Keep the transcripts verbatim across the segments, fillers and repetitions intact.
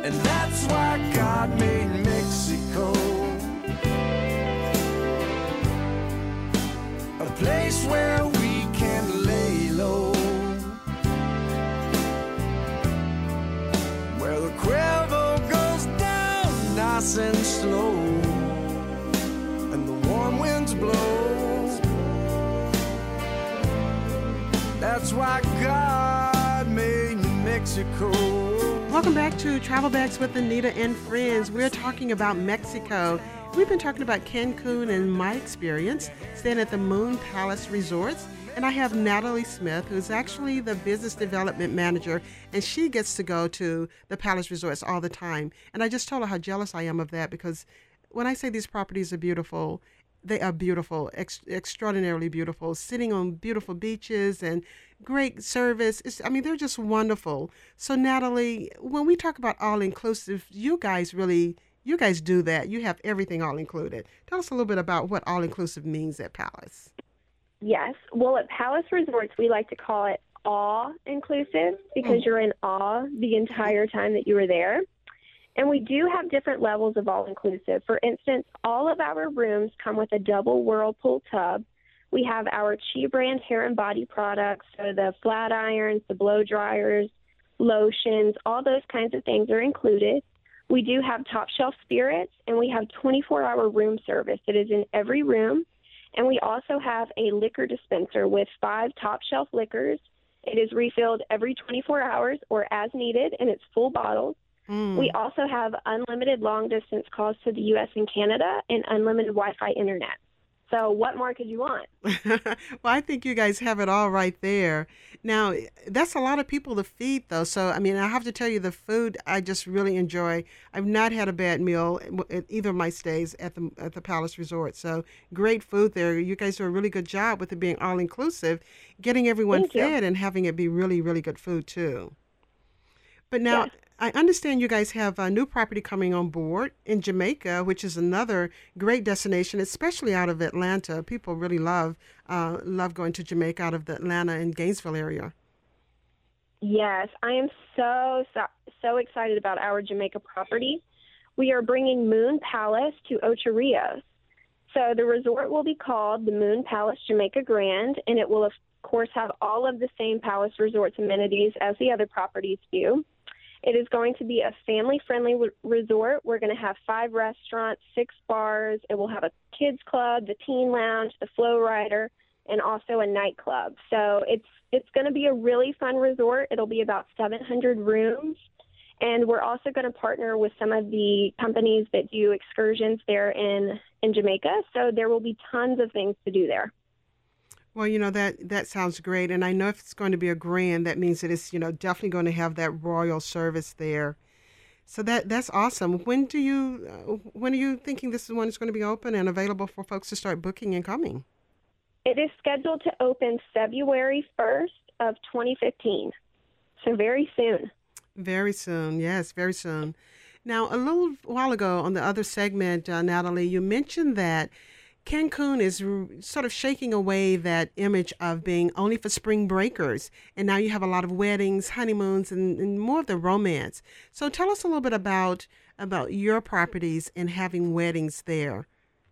And that's why God made Mexico a place where we can lay low, where the Cuervo goes down nice and slow, and the warm winds blow. That's why God made Mexico. Welcome back to Travel Bags with Anita and Friends. We're talking about Mexico. We've been talking about Cancun and my experience staying at the Moon Palace Resorts. And I have Natalie Smith, who's actually the business development manager, and she gets to go to the Palace Resorts all the time. And I just told her how jealous I am of that, because when I say these properties are beautiful, they are beautiful, ex- extraordinarily beautiful, sitting on beautiful beaches and great service. It's, I mean, they're just wonderful. So, Natalie, when we talk about all-inclusive, you guys really, you guys do that. You have everything all-included. Tell us a little bit about what all-inclusive means at Palace. Yes. Well, at Palace Resorts, we like to call it awe-inclusive because mm. you're in awe the entire time that you are there. And we do have different levels of all-inclusive. For instance, all of our rooms come with a double whirlpool tub. We have our Chi brand hair and body products, so the flat irons, the blow dryers, lotions, all those kinds of things are included. We do have top shelf spirits, and we have twenty-four hour room service that is in every room. And we also have a liquor dispenser with five top shelf liquors. It is refilled every twenty-four hours or as needed, and it's full bottles. Mm. We also have unlimited long-distance calls to the U S and Canada and unlimited Wi-Fi internet. So what more could you want? Well, I think you guys have it all right there. Now, that's a lot of people to feed, though. So, I mean, I have to tell you, the food I just really enjoy. I've not had a bad meal at either of my stays at the at the Palace Resort. So, great food there. You guys do a really good job with it being all-inclusive, getting everyone Thank fed you. and having it be really, really good food, too. But now, yes. I understand you guys have a new property coming on board in Jamaica, which is another great destination, especially out of Atlanta. People really love uh, love going to Jamaica out of the Atlanta and Gainesville area. Yes, I am so, so, so excited about our Jamaica property. We are bringing Moon Palace to Ocho Rios. So the resort will be called the Moon Palace Jamaica Grand, and it will, of course, have all of the same Palace Resorts amenities as the other properties do. It is going to be a family-friendly w- resort. We're going to have five restaurants, six bars. It will have a kids club, the teen lounge, the flow rider, and also a nightclub. So it's it's going to be a really fun resort. It'll be about seven hundred rooms. And we're also going to partner with some of the companies that do excursions there in, in Jamaica. So there will be tons of things to do there. Well, you know, that, that sounds great. And I know if it's going to be a grand, that means that it's, you know, definitely going to have that royal service there. So that that's awesome. When do you, uh, when are you thinking this is when it's going to be open and available for folks to start booking and coming? It is scheduled to open February first of twenty fifteen. So very soon. Very soon. Yes, very soon. Now, a little while ago on the other segment, uh, Natalie, you mentioned that Cancun is r- sort of shaking away that image of being only for spring breakers. And now you have a lot of weddings, honeymoons, and, and more of the romance. So tell us a little bit about, about your properties and having weddings there.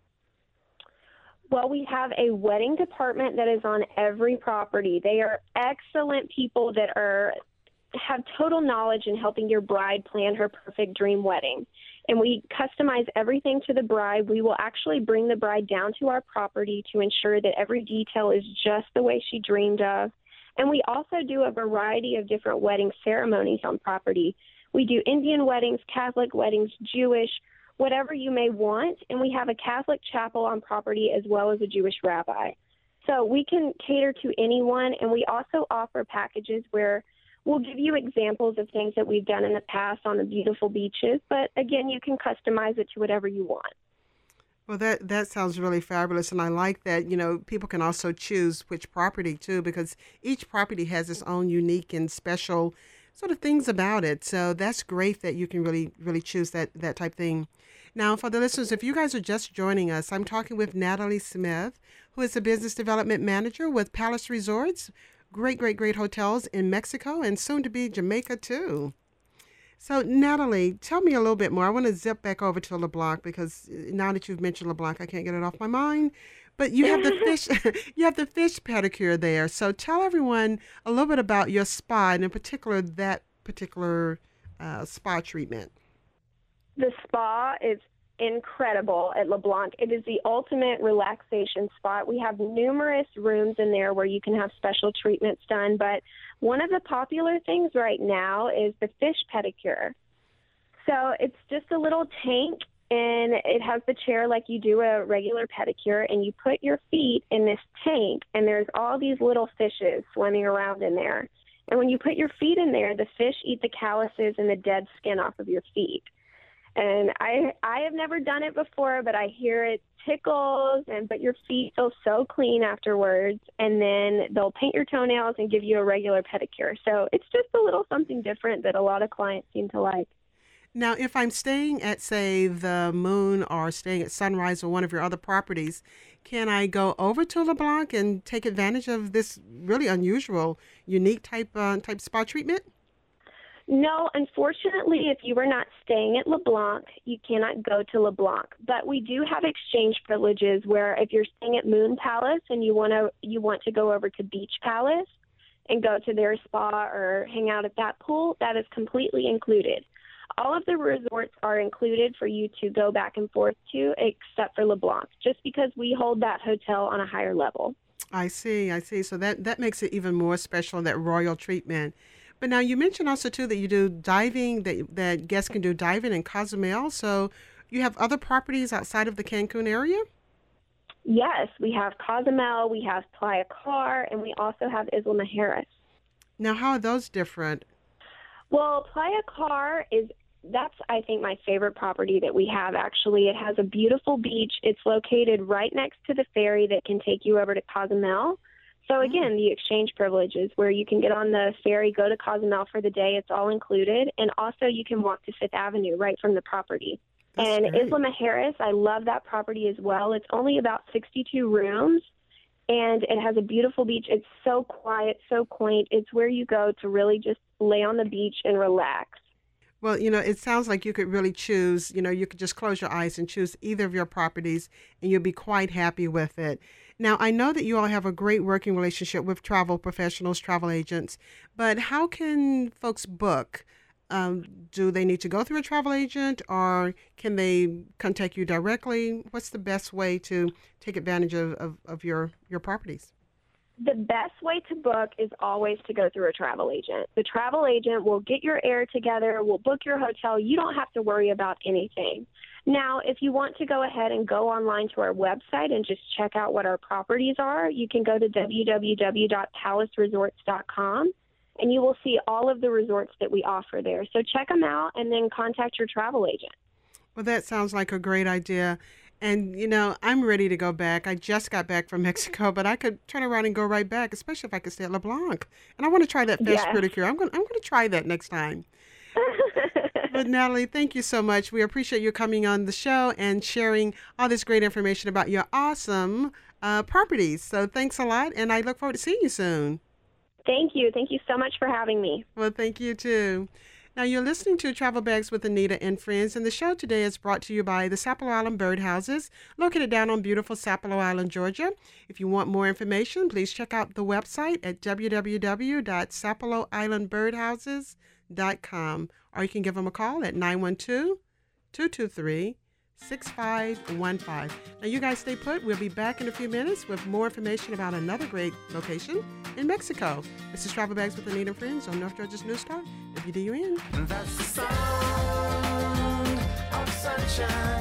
Well, we have a wedding department that is on every property. They are excellent people that are have total knowledge in helping your bride plan her perfect dream wedding. And we customize everything to the bride. We will actually bring the bride down to our property to ensure that every detail is just the way she dreamed of. And we also do a variety of different wedding ceremonies on property. We do Indian weddings, Catholic weddings, Jewish, whatever you may want. And we have a Catholic chapel on property as well as a Jewish rabbi. So we can cater to anyone. And we also offer packages where we'll give you examples of things that we've done in the past on the beautiful beaches, but again, you can customize it to whatever you want. Well, that, that sounds really fabulous, and I like that, you know, people can also choose which property, too, because each property has its own unique and special sort of things about it. So that's great that you can really, really choose that, that type thing. Now, for the listeners, if you guys are just joining us, I'm talking with Natalie Smith, who is the Business Development Manager with Palace Resorts. Great, great, great hotels in Mexico and soon to be Jamaica, too. So, Natalie, tell me a little bit more. I want to zip back over to LeBlanc because now that you've mentioned LeBlanc, I can't get it off my mind. But you have the fish, you have the fish pedicure there. So, tell everyone a little bit about your spa, and in particular that particular uh, spa treatment. The spa is incredible at LeBlanc. It is the ultimate relaxation spot. We have numerous rooms in there where you can have special treatments done, but one of the popular things right now is the fish pedicure. So it's just a little tank, and it has the chair like you do a regular pedicure, and you put your feet in this tank, and there's all these little fishes swimming around in there. And when you put your feet in there, the fish eat the calluses and the dead skin off of your feet. And I I have never done it before, but I hear it tickles, and but your feet feel so clean afterwards. And then they'll paint your toenails and give you a regular pedicure. So it's just a little something different that a lot of clients seem to like. Now, if I'm staying at, say, the Moon or staying at Sunrise or one of your other properties, can I go over to LeBlanc and take advantage of this really unusual, unique type uh, type spa treatment? No, unfortunately, if you are not staying at LeBlanc, you cannot go to LeBlanc. But we do have exchange privileges where if you're staying at Moon Palace and you want to you want to go over to Beach Palace and go to their spa or hang out at that pool, that is completely included. All of the resorts are included for you to go back and forth to, except for LeBlanc, just because we hold that hotel on a higher level. I see, I see. So that, that makes it even more special, that royal treatment. But now you mentioned also, too, that you do diving, that, that guests can do diving in Cozumel. So you have other properties outside of the Cancun area? Yes, we have Cozumel, we have Playa Car, and we also have Isla Mujeres. Now, how are those different? Well, Playa Car is, that's, I think, my favorite property that we have, actually. It has a beautiful beach. It's located right next to the ferry that can take you over to Cozumel. So, again, the exchange privileges where you can get on the ferry, go to Cozumel for the day. It's all included. And also you can walk to Fifth Avenue right from the property. That's and great. Isla Mujeres, I love that property as well. It's only about sixty-two rooms, and it has a beautiful beach. It's so quiet, so quaint. It's where you go to really just lay on the beach and relax. Well, you know, it sounds like you could really choose, you know, you could just close your eyes and choose either of your properties, and you'll be quite happy with it. Now, I know that you all have a great working relationship with travel professionals, travel agents, but how can folks book? Um, do they need to go through a travel agent, or can they contact you directly? What's the best way to take advantage of, of, of your, your properties? The best way to book is always to go through a travel agent. The travel agent will get your air together, will book your hotel. You don't have to worry about anything. Now, if you want to go ahead and go online to our website and just check out what our properties are, you can go to w w w dot palace resorts dot com, and you will see all of the resorts that we offer there. So check them out and then contact your travel agent. Well, that sounds like a great idea. And, you know, I'm ready to go back. I just got back from Mexico, but I could turn around and go right back, especially if I could stay at LeBlanc. And I want to try that fish Yes. pedicure. I'm going I'm going to try that next time. But, Natalie, thank you so much. We appreciate you coming on the show and sharing all this great information about your awesome uh, properties. So thanks a lot, and I look forward to seeing you soon. Thank you. Thank you so much for having me. Well, thank you, too. Now, you're listening to Travel Bags with Anita and Friends, and the show today is brought to you by the Sapelo Island Birdhouses, located down on beautiful Sapelo Island, Georgia. If you want more information, please check out the website at w w w dot sapelo island birdhouses dot com, or you can give them a call at nine one two, two two three, six five one five. Now, you guys stay put. We'll be back in a few minutes with more information about another great location in Mexico. This is Travel Bags with Anita and Friends on North Georgia's News Star, W D U N. That's the sound of sunshine.